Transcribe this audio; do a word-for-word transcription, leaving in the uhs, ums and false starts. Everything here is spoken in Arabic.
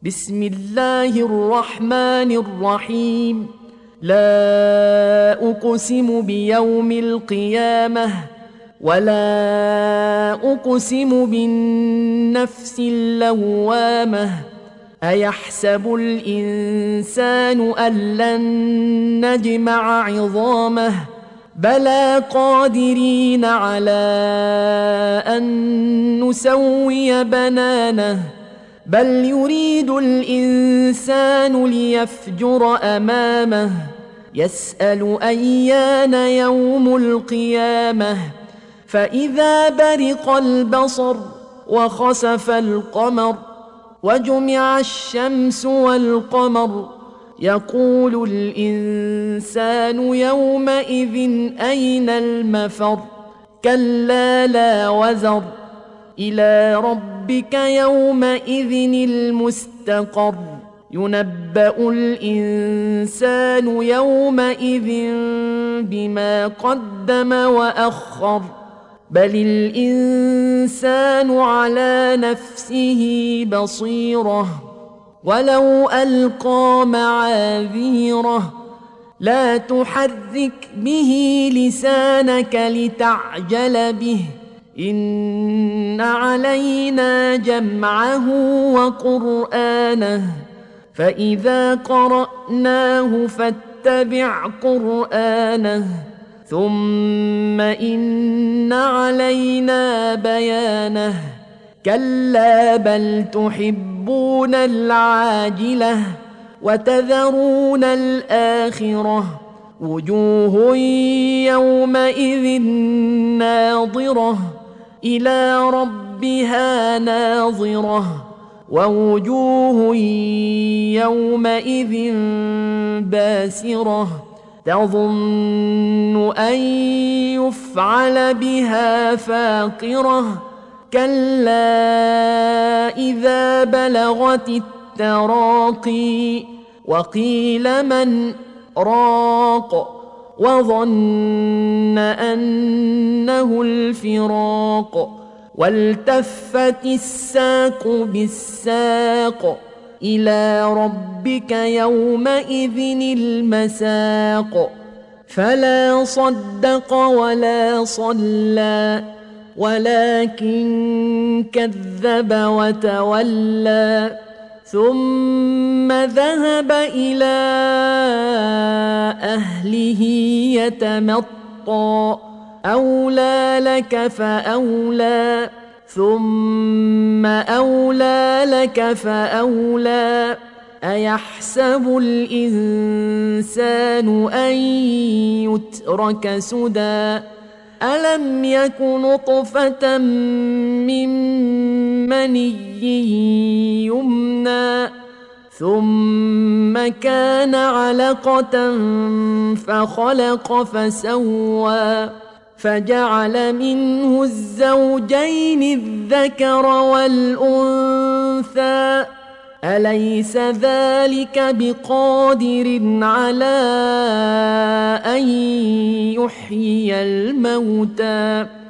بسم الله الرحمن الرحيم. لا أقسم بيوم القيامة ولا أقسم بالنفس اللوامة. أيحسب الإنسان أن لن نجمع عظامه بلى قادرين على أن نسوي بنانه بل يريد الإنسان ليفجر أمامه يسأل أيان يوم القيامة فإذا برق البصر وخسف القمر وجمع الشمس والقمر يقول الإنسان يومئذ أين المفر كلا لا وزر إلى ربك يومئذ المستقر ينبأ الإنسان يومئذ بما قدم وأخر بل الإنسان على نفسه بصيرة ولو ألقى معاذيره لا تحرك به لسانك لتعجل به إن علينا جمعه وقرآنه فإذا قرأناه فاتبع قرآنه ثم إن علينا بيانه كلا بل تحبون العاجلة وتذرون الآخرة وجوه يومئذ ناظرة إلى ربها ناظرة ووجوه يومئذ باسرة تظن أن يفعل بها فاقرة كلا إذا بلغت التراقي وقيل من راق وظن أنه الفراق والتفت الساق بالساق إلى ربك يومئذ المساق فلا صدق ولا صلى ولكن كذب وتولى ثم ذهب إلى أهله يتمطى أولى لك فأولى ثم أولى لك فأولى أيحسب الإنسان أن يترك سدى ألم يك نطفة من مني يمنى ثم كان علقة فخلق فسوى فجعل منه الزوجين الذكر والأنثى أليس ذلك بقادر على أن يحيي الموتى